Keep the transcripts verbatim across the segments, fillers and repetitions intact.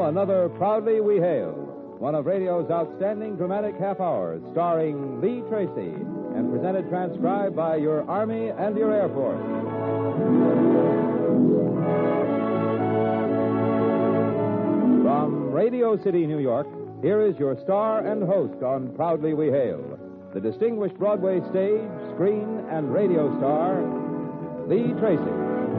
another Proudly We Hail, one of radio's outstanding dramatic half hours, starring Lee Tracy, and presented transcribed by your Army and your Air Force. From Radio City, New York, here is your star and host on Proudly We Hail, the distinguished Broadway stage, screen, and radio star, Lee Tracy.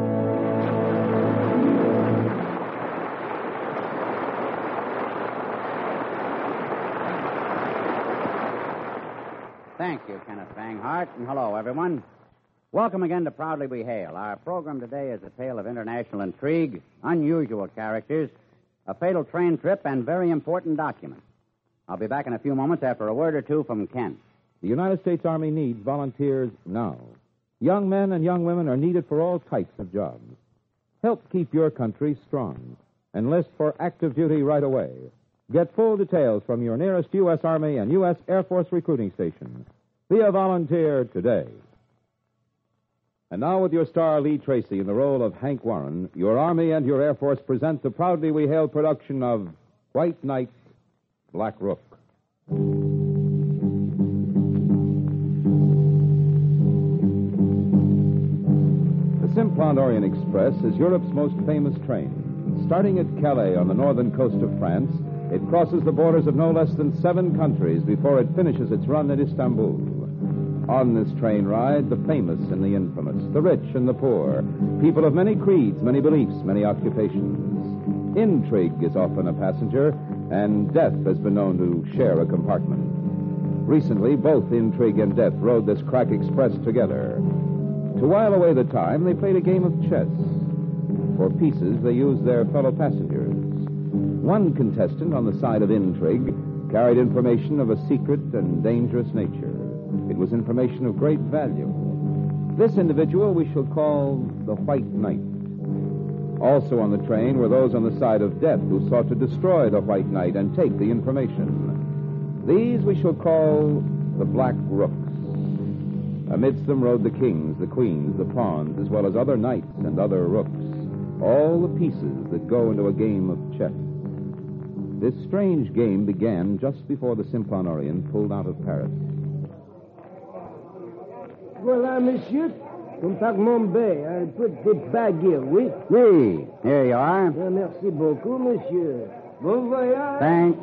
Thank you, Kenneth Banghart, and hello, everyone. Welcome again to Proudly We Hail. Our program today is a tale of international intrigue, unusual characters, a fatal train trip, and very important documents. I'll be back in a few moments after a word or two from Kent. The United States Army needs volunteers now. Young men and young women are needed for all types of jobs. Help keep your country strong. Enlist for active duty right away. Get full details from your nearest U S. Army and U S. Air Force recruiting station. Be a volunteer today. And now with your star, Lee Tracy, in the role of Hank Warren, your Army and your Air Force present the Proudly We Hail production of White Knight, Black Rook. The Simplon Orient Express is Europe's most famous train. Starting at Calais on the northern coast of France, it crosses the borders of no less than seven countries before it finishes its run at Istanbul. On this train ride, the famous and the infamous, the rich and the poor, people of many creeds, many beliefs, many occupations. Intrigue is often a passenger, and death has been known to share a compartment. Recently, both intrigue and death rode this crack express together. To while away the time, they played a game of chess. For pieces, they used their fellow passengers. One contestant on the side of intrigue carried information of a secret and dangerous nature. It was information of great value. This individual we shall call the White Knight. Also on the train were those on the side of death who sought to destroy the White Knight and take the information. These we shall call the Black Rooks. Amidst them rode the kings, the queens, the pawns, as well as other knights and other rooks. All the pieces that go into a game of chess. This strange game began just before the Simplon Orient pulled out of Paris. Voilà, monsieur. Compartment B. I'll put the bag here, oui? Oui, here you are. Ah, merci beaucoup, monsieur. Bon voyage. Thanks.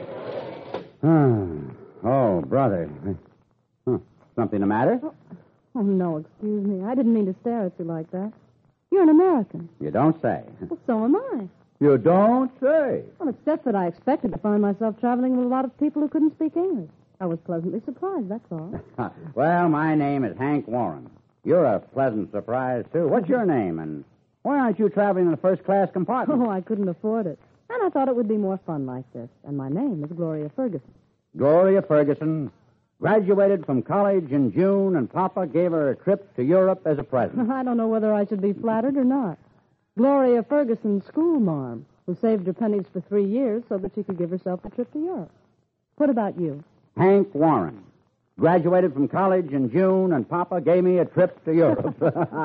Ah. Oh, brother. Huh. Something the matter? Oh, oh, no, excuse me. I didn't mean to stare at you like that. You're an American. You don't say. Well, so am I. You don't say. Well, except that I expected to find myself traveling with a lot of people who couldn't speak English. I was pleasantly surprised, that's all. Well, my name is Hank Warren. You're a pleasant surprise, too. What's your name, and why aren't you traveling in the first-class compartment? Oh, I couldn't afford it. And I thought it would be more fun like this. And my name is Gloria Ferguson. Gloria Ferguson graduated from college in June, and Papa gave her a trip to Europe as a present. I don't know whether I should be flattered or not. Gloria Ferguson's school marm, who saved her pennies for three years so that she could give herself a trip to Europe. What about you? Hank Warren. Graduated from college in June, and Papa gave me a trip to Europe.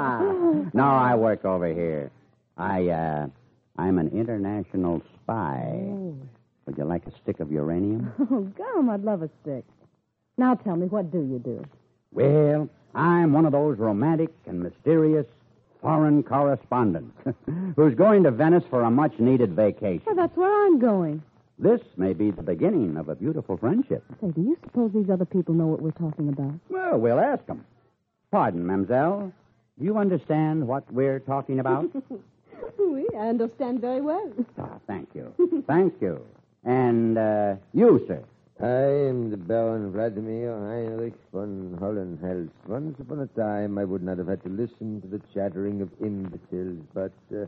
No, I work over here. I, uh, I'm an international spy. Oh. Would you like a stick of uranium? Oh, gum, I'd love a stick. Now tell me, what do you do? Well, I'm one of those romantic and mysterious foreign correspondents who's going to Venice for a much-needed vacation. Well, that's where I'm going. This may be the beginning of a beautiful friendship. Say, do you suppose these other people know what we're talking about? Well, we'll ask them. Pardon, mademoiselle. Do you understand what we're talking about? Oui, I understand very well. Ah, thank you. Thank you. And, uh, you, sir? I am the Baron Vladimir Heinrich von Hollenhals. Once upon a time, I would not have had to listen to the chattering of imbeciles, but uh,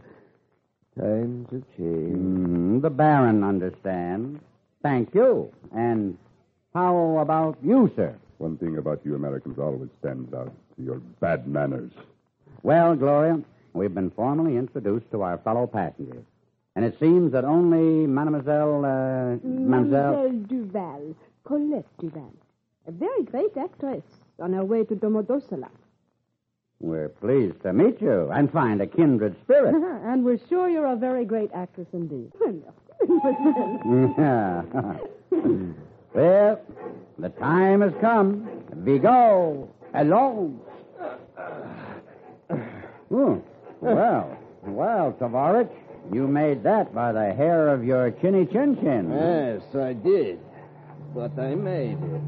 times have changed. Mm, the Baron understands. Thank you. And how about you, sir? One thing about you Americans always stands out, your bad manners. Well, Gloria, we've been formally introduced to our fellow passengers. And it seems that only Mademoiselle, uh, Mademoiselle... Mademoiselle Duval, Colette Duval. A very great actress on her way to Domodossola. We're pleased to meet you and find a kindred spirit. And we're sure you're a very great actress indeed. Yeah. Well, the time has come. We go alone. Oh, well, well, Tavares, you made that by the hair of your chinny chin chin. Yes, I did. But I made it.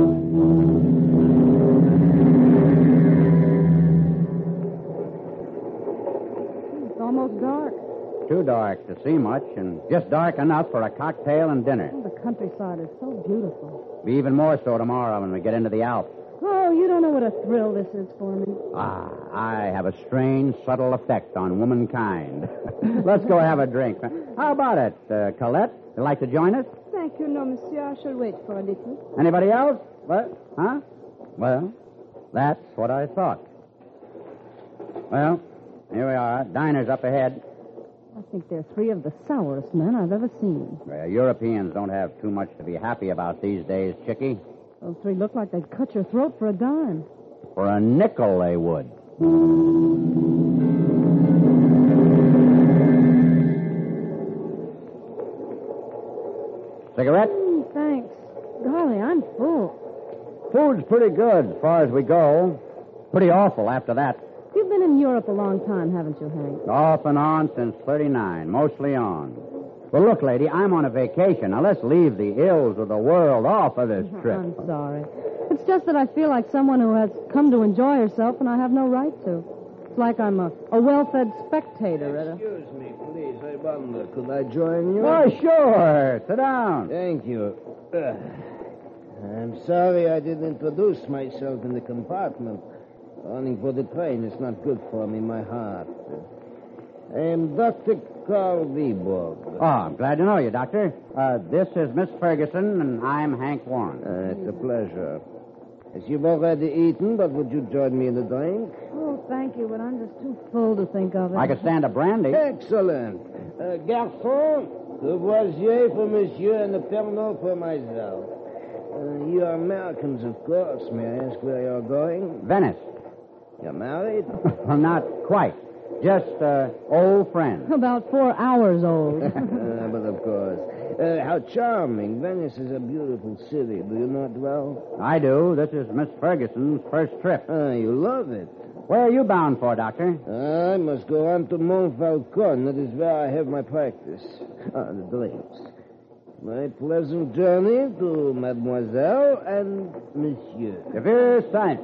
It's almost dark. Too dark to see much, and just dark enough for a cocktail and dinner. Oh, the countryside is so beautiful. Be even more so tomorrow when we get into the Alps. Oh, you don't know what a thrill this is for me. Ah, I have a strange, subtle effect on womankind. Let's go have a drink. How about it, uh, Colette? You'd like to join us? Thank you, no, monsieur. I shall wait for a little. Anybody else? What? Huh? Well, that's what I thought. Well, here we are. Diner's up ahead. I think they're three of the sourest men I've ever seen. Well, Europeans don't have too much to be happy about these days, Chickie. Those three look like they'd cut your throat for a dime. For a nickel, they would. Cigarette? Mm, thanks. Golly, I'm full. Food's pretty good as far as we go. Pretty awful after that. You've been in Europe a long time, haven't you, Hank? Off and on since thirty-nine, mostly on. Well, look, lady, I'm on a vacation. Now, let's leave the ills of the world off of this trip. I'm sorry. It's just that I feel like someone who has come to enjoy herself, and I have no right to. It's like I'm a, a well-fed spectator at a... Excuse me, please. I wonder, could I join you? Why, sure. Sit down. Thank you. Uh, I'm sorry I didn't introduce myself in the compartment. Running for the train is not good for me, my heart. I am Doctor Carl Viborg. Oh, I'm glad to know you, Doctor. Uh, this is Miss Ferguson, and I'm Hank Warren. Uh, it's a pleasure. As you've already eaten, but would you join me in a drink? Oh, thank you, but I'm just too full to think of it. I could stand a brandy. Excellent. Uh, Garçon, Lavoisier for monsieur and a Pernod for myself. Uh, you are Americans, of course. May I ask where you're going? Venice. You're married? Well, not quite. Just uh, old friends. About four hours old. uh, but of course. Uh, how charming. Venice is a beautiful city. Do you know it well? I do. This is Miss Ferguson's first trip. Ah, you love it. Where are you bound for, Doctor? I must go on to Montfalcon. That is where I have my practice. Ah, the drinks. My pleasant journey to Mademoiselle and Monsieur. Devere Saint.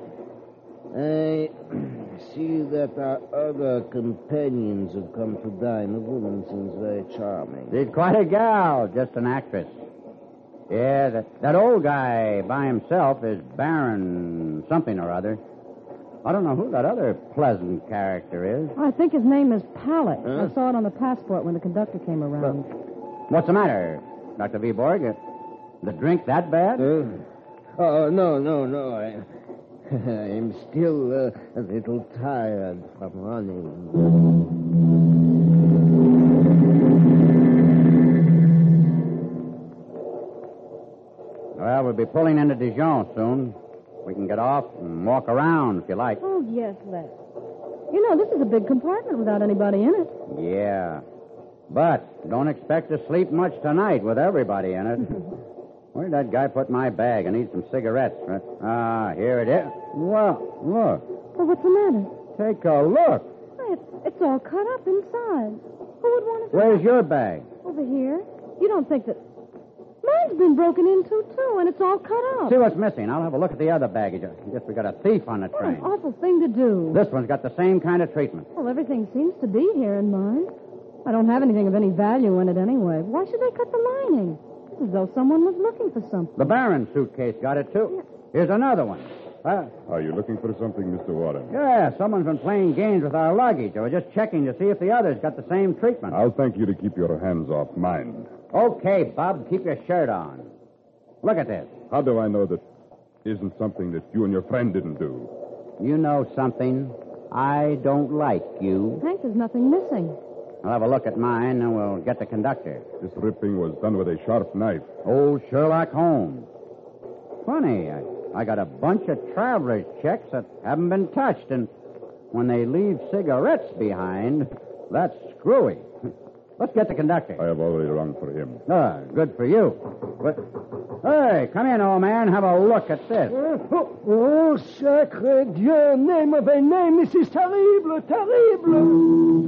I see that our other companions have come to dine. The woman seems very charming. She's quite a gal, just an actress. Yeah, that, that old guy by himself is Baron something or other. I don't know who that other pleasant character is. I think his name is Pallet. Huh? I saw it on the passport when the conductor came around. What's the matter, Doctor Viborg? The drink that bad? Uh, oh, no, no, no. I, I'm still uh, a little tired from running. Well, we'll be pulling into Dijon soon. We can get off and walk around if you like. Oh, yes, let's. You know, this is a big compartment without anybody in it. Yeah. But don't expect to sleep much tonight with everybody in it. Where'd that guy put my bag? I need some cigarettes. Ah, here it is. Well, look. Well, what's the matter? Take a look. Why, it's, it's all cut up inside. Who would want to... Where's your bag? Over here. You don't think that... Mine's been broken into, too, and it's all cut up. See what's missing. I'll have a look at the other baggage. I guess we got a thief on the What train. an awful thing to do. This one's got the same kind of treatment. Well, everything seems to be here in mine. I don't have anything of any value in it anyway. Why should they cut the lining? It's as though someone was looking for something. The Baron suitcase got it, too. Here's another one. Uh, Are you looking for something, Mister Warren? yeah, someone's been playing games with our luggage. I was just checking to see if the others got the same treatment. I'll thank you to keep your hands off mine. Okay, Bob, keep your shirt on. Look at this. How do I know that isn't something that you and your friend didn't do? You know something? I don't like you. Hank, there's nothing missing. I'll have a look at mine, and we'll get the conductor. This ripping was done with a sharp knife. Old Sherlock Holmes. Funny, I, I got a bunch of traveler's checks that haven't been touched, and when they leave cigarettes behind, that's screwy. Let's get the conductor. I have already rung for him. Ah, good for you. But, hey, come in, old man. Have a look at this. Oh, oh, sacre Dieu, name of a name, this is terrible, terrible.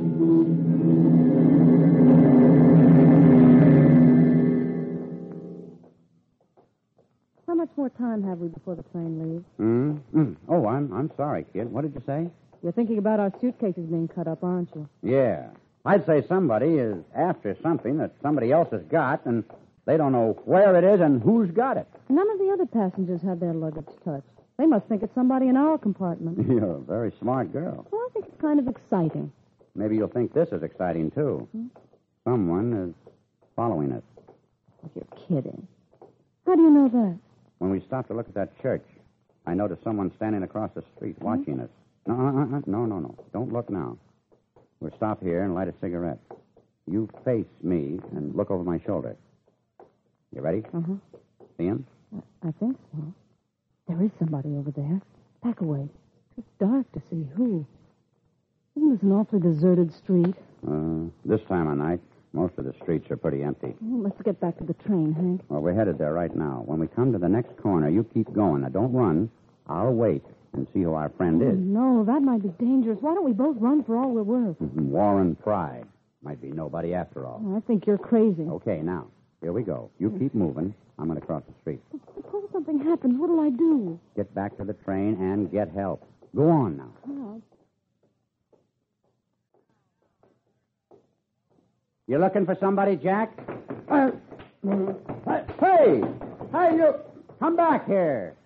How much more time have we before the train leaves? Hmm? Mm. Oh, I'm I'm sorry, kid. What did you say? You're thinking about our suitcases being cut up, aren't you? Yeah. I'd say somebody is after something that somebody else has got, and they don't know where it is and who's got it. None of the other passengers had their luggage touched. They must think it's somebody in our compartment. You're a very smart girl. Well, I think it's kind of exciting. Maybe you'll think this is exciting, too. Hmm? Someone is following us. If you're kidding. How do you know that? When we stopped to look at that church, I noticed someone standing across the street watching us. No, uh, uh, no, no, no. Don't look now. We'll stop here and light a cigarette. You face me and look over my shoulder. You ready? Uh-huh. See him? I, I think so. There is somebody over there. Back away. Too dark to see who. Isn't this an awfully deserted street? Uh, this time of night, most of the streets are pretty empty. Well, let's get back to the train, Hank. Well, we're headed there right now. When we come to the next corner, you keep going. Now, don't run. I'll wait and see who our friend Oh, is. no, that might be dangerous. Why don't we both run for all we're worth? War and pride. Might be nobody after all. Oh, I think you're crazy. Okay, now, here we go. You keep moving. I'm going to cross the street. Suppose something happens. What'll I do? Get back to the train and get help. Go on now. Oh, You looking for somebody, Jack? Uh, hey! Hey, you! Come back here.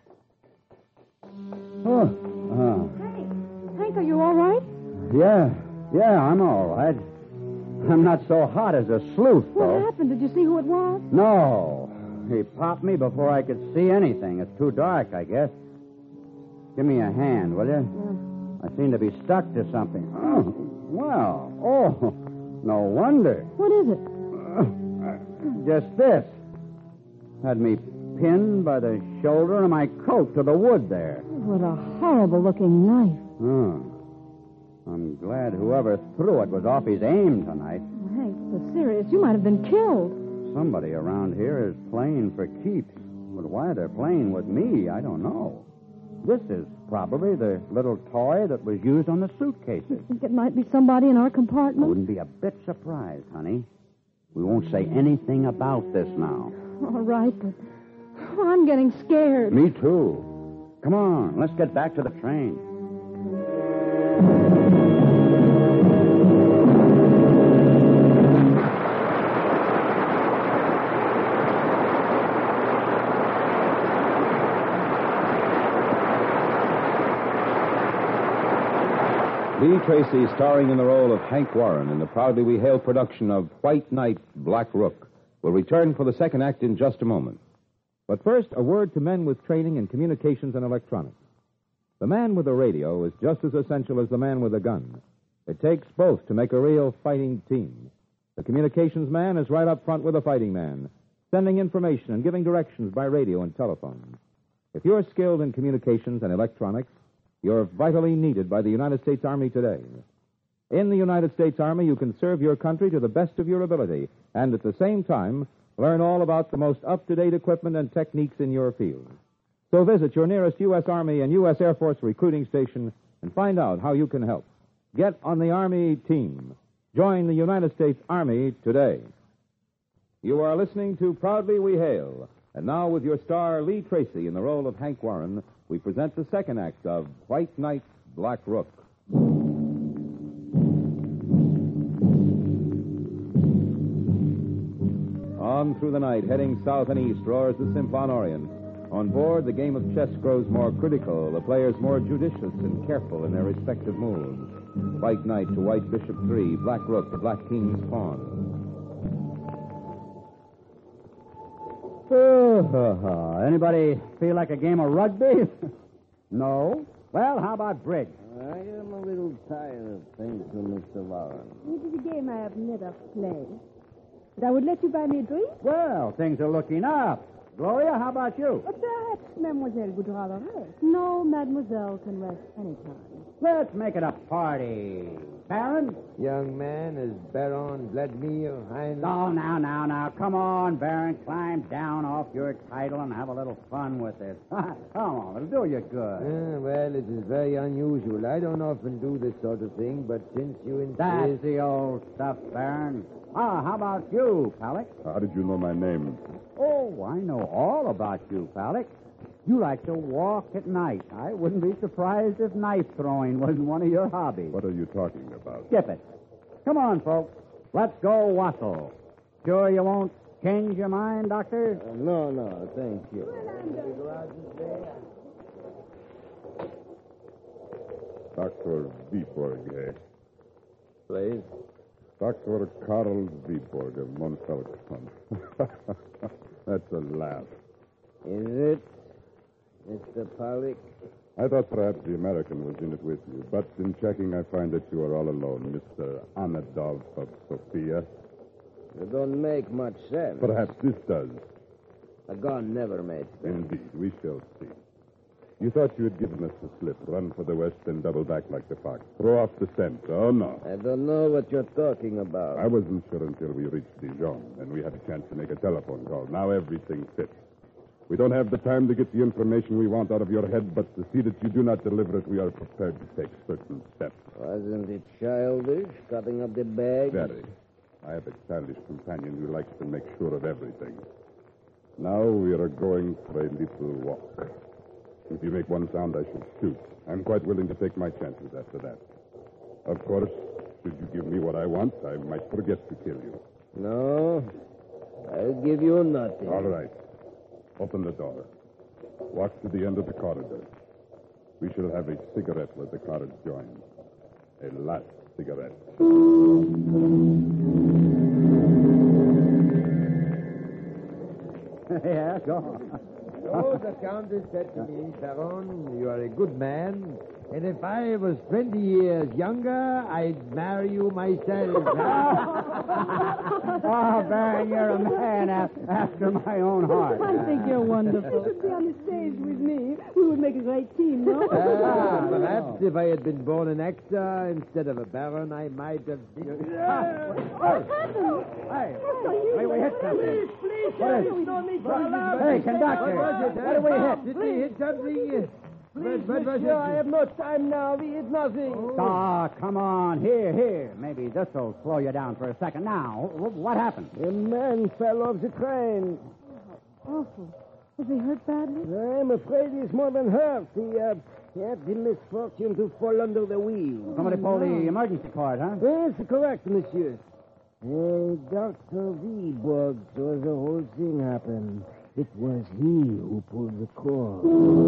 Oh, oh. Hank, Hank, are you all right? Yeah, yeah, I'm all right. I'm not so hot as a sleuth, What though. happened? Did you see who it was? No. He popped me before I could see anything. It's too dark, I guess. Give me a hand, will you? I seem to be stuck to something. Oh, well. Oh, no wonder. What is it? Uh, just this. Had me pinned by the shoulder of my coat to the wood there. What a horrible-looking knife. Oh. I'm glad whoever threw it was off his aim tonight. Hank, this is serious. You might have been killed. Somebody around here is playing for keeps. But why they're playing with me, I don't know. This is probably the little toy that was used on the suitcases. Think it might be somebody in our I compartment? wouldn't be a bit surprised, honey. We won't say anything about this now. All right, but oh, I'm getting scared. Me too. Come on, let's get back to the train. Lee Tracy, starring in the role of Hank Warren in the proudly we hail production of White Knight, Black Rook, will return for the second act in just a moment. But first, a word to men with training in communications and electronics. The man with a radio is just as essential as the man with a gun. It takes both to make a real fighting team. The communications man is right up front with the fighting man, sending information and giving directions by radio and telephone. If you're skilled in communications and electronics, you're vitally needed by the United States Army today. In the United States Army, you can serve your country to the best of your ability and at the same time learn all about the most up-to-date equipment and techniques in your field. So visit your nearest U S Army and U S Air Force recruiting station and find out how you can help. Get on the Army team. Join the United States Army today. You are listening to Proudly We Hail. And now with your star, Lee Tracy, in the role of Hank Warren, we present the second act of White Knight, Black Rook. On through the night, heading south and east, roars the Simplon Orient. On board, the game of chess grows more critical, the players more judicious and careful in their respective moves. White Knight to White Bishop three, Black Rook to Black King's pawn. Oh, anybody feel like a game of rugby? No? Well, how about bridge? I am a little tired of things from Mister Warren. It is a game I have never played. But I would let you buy me a drink. Well, things are looking up. Gloria, how about you? But perhaps Mademoiselle would rather rest. No, Mademoiselle can rest any time. Let's make it a party. Baron? Young man is Baron Vladimir Heinrich. Oh, now, now, now. Come on, Baron. Climb down off your title and have a little fun with it. Come on, it'll do you good. Ah, well, it is very unusual. I don't often do this sort of thing, but since you insist... That's the old stuff, Baron. Ah, how about you, Palik? How did you know my name? Oh, I know all about you, Palik. You like to walk at night. I wouldn't be surprised if knife throwing wasn't one of your hobbies. What are you talking about? Skip it. Come on, folks. Let's go wassail. Sure you won't change your mind, Doctor? Uh, no, no, thank you. Doctor Viborg, eh? Please. Doctor Karl Viborg of Monfelkson. That's a laugh. Is it, Mister Pollock? I thought perhaps the American was in it with you, but in checking I find that you are all alone, Mister Anadov of Sofia. It don't make much sense. Perhaps this does. A gun never made sense. Indeed, we shall see. You thought you had given us the slip, run for the west and double back like the fox. Throw off the scent. Oh, no. I don't know what you're talking about. I wasn't sure until we reached Dijon, and we had a chance to make a telephone call. Now everything fits. We don't have the time to get the information we want out of your head, but to see that you do not deliver it, we are prepared to take certain steps. Wasn't it childish, cutting up the bag? Very. I have a childish companion who likes to make sure of everything. Now we are going for a little walk. If you make one sound, I shall shoot. I'm quite willing to take my chances after that. Of course, should you give me what I want, I might forget to kill you. No, I'll give you nothing. All right. Open the door. Walk to the end of the corridor. We shall have a cigarette where the cars join. A last cigarette. Yeah, go on. So the Countess said to me, Baron, you are a good man, and if I was twenty years younger, I'd marry you myself. Oh, Baron, you're a man after my own heart. I think you're wonderful. You should be on the stage with me. We would make a great team, no? Ah, perhaps if I had been born an actor instead of a baron, I might have been... What happened? Hey, hey, we hit something. Please, please, What is it? we don't need to Hey, conductor. What was it? What did we hit? Did we hit something? Please, What- what was monsieur, it? I have no time now. We hit nothing. Ah, come on. Here, here. Maybe this'll slow you down for a second. Now, wh- what happened? A man fell off the train. Awful. Was he hurt badly? I'm afraid he's more than hurt. He, uh, he had the misfortune to fall under the wheel. Somebody pulled the emergency cord, huh? Yes, correct, monsieur. Uh, Doctor Viborg saw the whole thing happen. It was he who pulled the cord.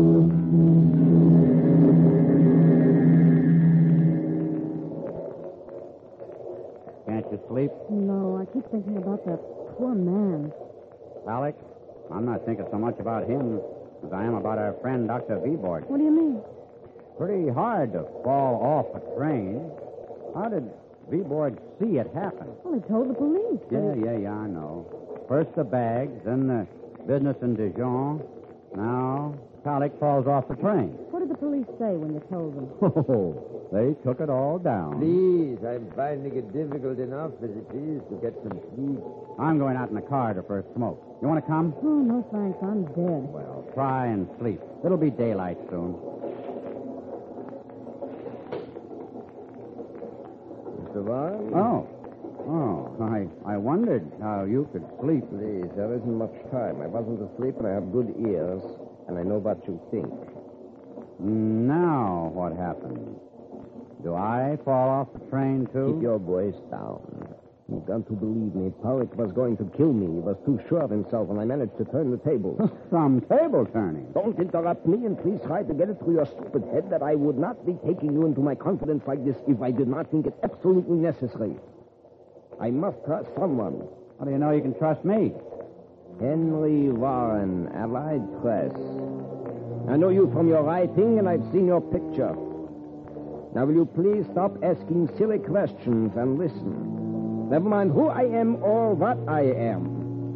Can't you sleep? No, I keep thinking about that poor man. Alec, I'm not thinking so much about him as I am about our friend, Doctor Viborg. What do you mean? Pretty hard to fall off a train. How did Viborg see it happen? Well, he told the police. Yeah, yeah, yeah, I know. First the bags, then the business in Dijon. Now, Alec falls off the train. What did the police say when you told them? Oh, they took it all down. Please, I'm finding it difficult enough as it is to get some sleep. I'm going out in the corridor for a smoke. You want to come? Oh, no, thanks. I'm dead. Well, try and sleep. It'll be daylight soon. Mister Vaughn? Oh. Oh, I, I wondered how you could sleep. Please, there isn't much time. I wasn't asleep, and I have good ears, and I know what you think. Now, what happened? Do I fall off the train, too? Keep your voice down. You've got to believe me. Pollock was going to kill me. He was too sure of himself, and I managed to turn the tables. Some table turning. Don't interrupt me, and please try to get it through your stupid head that I would not be taking you into my confidence like this if I did not think it absolutely necessary. I must trust someone. How do you know you can trust me? Henry Warren, Allied Press. I know you from your writing, and I've seen your picture. Now, will you please stop asking silly questions and listen? Never mind who I am or what I am.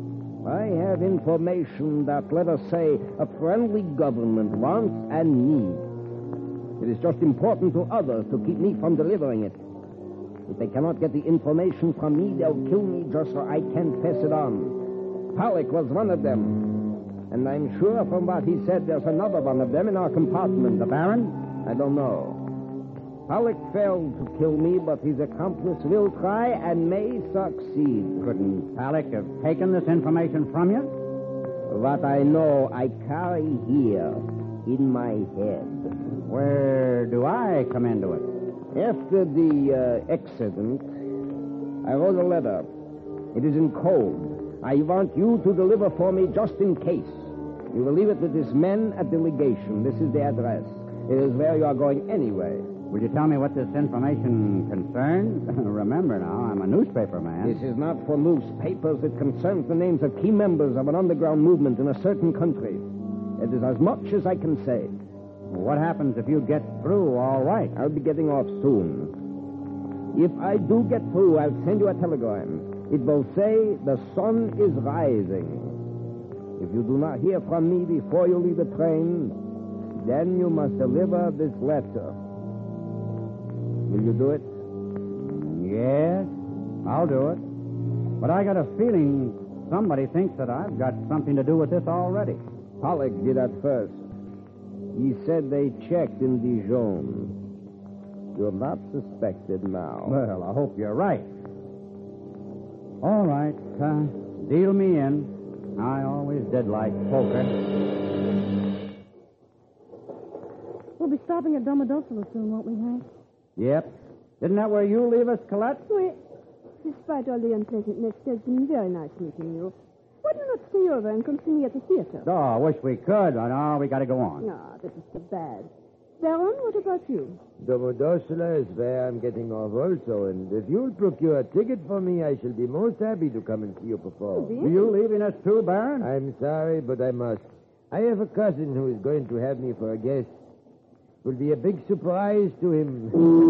I have information that, let us say, a friendly government wants and needs. It is just important to others to keep me from delivering it. If they cannot get the information from me, they'll kill me just so I can't pass it on. Pollock was one of them. And I'm sure from what he said, there's another one of them in our compartment. The Baron? I don't know. Pollock failed to kill me, but his accomplice will try and may succeed. Couldn't Pollock have taken this information from you? What I know, I carry here in my head. Where do I come into it? After the uh, accident, I wrote a letter. It is in code. I want you to deliver for me just in case. You will leave it with this man at the legation. This is the address. It is where you are going anyway. Will you tell me what this information concerns? Remember now, I'm a newspaper man. This is not for newspapers. It concerns the names of key members of an underground movement in a certain country. It is as much as I can say. What happens if you get through all right? I'll be getting off soon. If I do get through, I'll send you a telegram. It will say the sun is rising. If you do not hear from me before you leave the train, then you must deliver this letter. Will you do it? Yes, I'll do it. But I got a feeling somebody thinks that I've got something to do with this already. Pollock did at first. He said they checked in Dijon. You're not suspected now. Well, I hope you're right. All right, uh, deal me in. I always did like poker. We'll be stopping at Domodossola soon, won't we, Hank? Yep. Isn't that where you leave us, Colette? Oui. Despite all the unpleasantness, it's been very nice meeting you. Why do you not stay over and come see me at the theater? Oh, I wish we could, but no, we got to go on. No, that is too bad. Baron, what about you? Domodossola is where I'm getting off also, and if you'll procure a ticket for me, I shall be most happy to come and see you perform. Are you leaving us too, Baron? I'm sorry, but I must. I have a cousin who is going to have me for a guest. It will be a big surprise to him.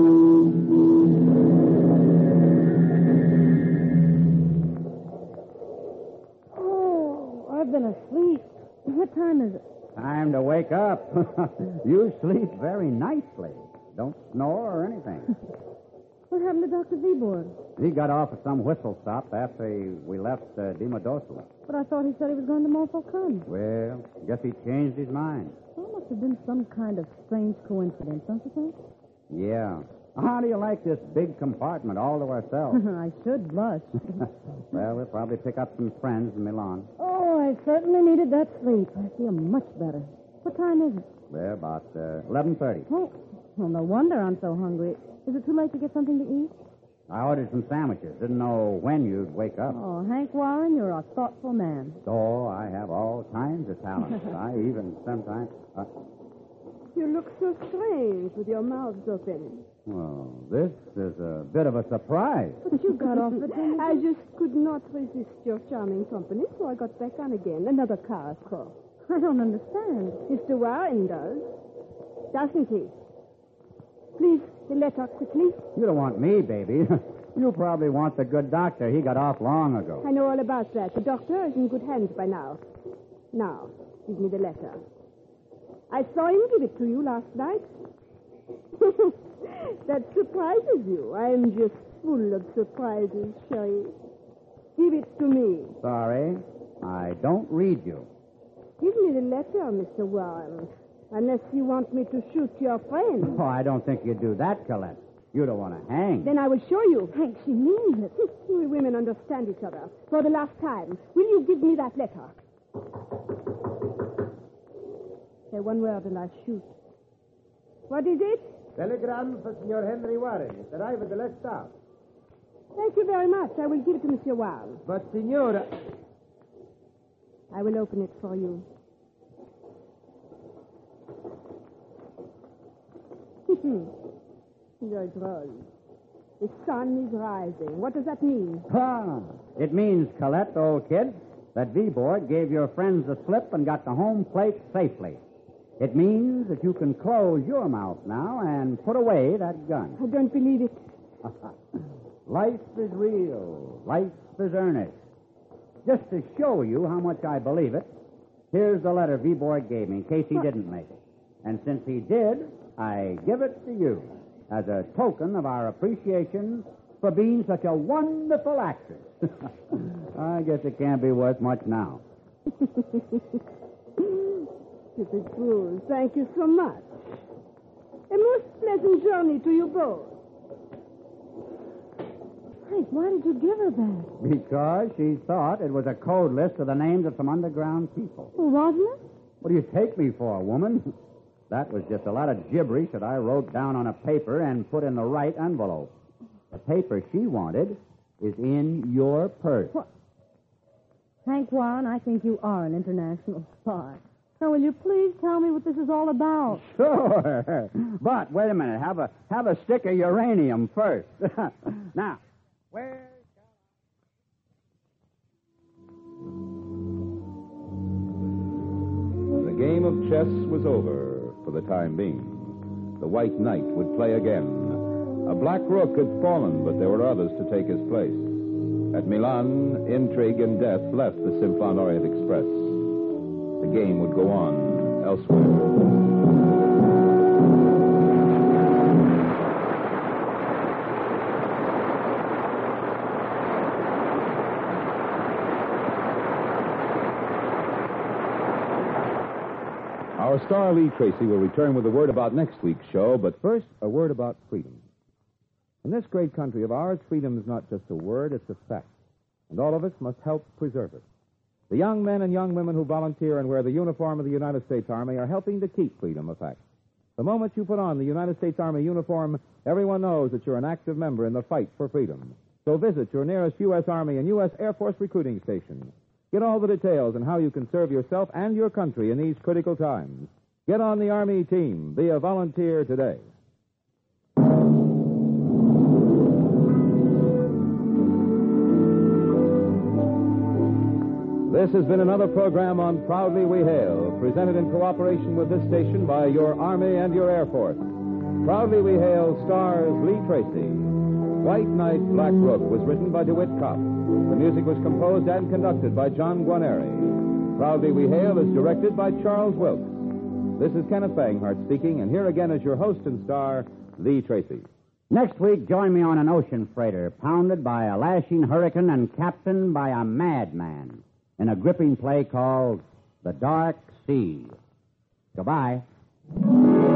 Oh, I've been asleep. What time is it? Time to wake up. You sleep very nicely. Don't snore or anything. What happened to Doctor Viborg? He got off at some whistle stop after he, we left uh, Domodossola. But I thought he said he was going to Montfaucon. Well, guess he changed his mind. Well, it must have been some kind of strange coincidence, don't you think? Yeah. How do you like this big compartment all to ourselves? I should blush. Well, we'll probably pick up some friends in Milan. Oh, I certainly needed that sleep. I feel much better. What time is it? Well, about uh, eleven thirty. Oh, well, no wonder I'm so hungry. Is it too late to get something to eat? I ordered some sandwiches. Didn't know when you'd wake up. Oh, Hank Warren, you're a thoughtful man. Oh, I have all kinds of talents. I even sometimes... Uh, You look so strange with your mouths open. well, this is a bit of a surprise. But you got off the train. I just could not resist your charming company, so I got back on again. Another car, of course. I don't understand. Mister Warren does. Doesn't he? Please, the letter, quickly. You don't want me, baby. You probably want the good doctor. He got off long ago. I know all about that. The doctor is in good hands by now. Now, give me the letter. I saw him give it to you last night. That surprises you. I am just full of surprises, Sherry. Give it to me. Sorry, I don't read you. Give me the letter, Mister Warren. Unless you want me to shoot your friend. Oh, I don't think you'd do that, Colette. You don't want to hang. Then I will show you. Hank, she means it. We women understand each other. For the last time, will you give me that letter? Say one word and I shoot. What is it? Telegram for Senor Henry Warren. It's arrived at the last stop. Thank you very much. I will give it to Monsieur Warren. But, Senora... I will open it for you. You're droll. The sun is rising. What does that mean? Ah, it means, Colette, old kid, that Viborg gave your friends the slip and got the home plate safely. It means that you can close your mouth now and put away that gun. I don't believe it. Life is real. Life is earnest. just to show you how much I believe it, here's the letter Viborg gave me in case he didn't make it. And since he did, I give it to you as a token of our appreciation for being such a wonderful actress. I guess it can't be worth much now. Mister Cruz, thank you so much. A most pleasant journey to you both. Frank, why did you give her that? Because she thought it was a code list of the names of some underground people. Well, wasn't it? What do you take me for, woman? That was just a lot of gibberish that I wrote down on a paper and put in the right envelope. The paper she wanted is in your purse. What? Hank Warren, I think you are an international spy. Now, will you please tell me what this is all about? Sure. But wait a minute. Have a have a stick of uranium first. Now, where The game of chess was over for the time being. The White Knight would play again. A black rook had fallen, but there were others to take his place. At Milan, intrigue and death left the Simplon Orient Express. The game would go on elsewhere. Our star Lee Tracy will return with a word about next week's show, but first, a word about freedom. In this great country of ours, freedom is not just a word, it's a fact. And all of us must help preserve it. The young men and young women who volunteer and wear the uniform of the United States Army are helping to keep freedom a fact. The moment you put on the United States Army uniform, everyone knows that you're an active member in the fight for freedom. So visit your nearest U S Army and U S Air Force recruiting station. Get all the details on how you can serve yourself and your country in these critical times. Get on the Army team. Be a volunteer today. This has been another program on Proudly We Hail, presented in cooperation with this station by your Army and your Air Force. Proudly We Hail stars Lee Tracy. White Knight, Black Rook was written by DeWitt Kopp. The music was composed and conducted by John Guarneri. Proudly We Hail is directed by Charles Wilkes. This is Kenneth Banghart speaking, and here again is your host and star, Lee Tracy. Next week, join me on an ocean freighter pounded by a lashing hurricane and captained by a madman in a gripping play called The Dark Sea. Goodbye.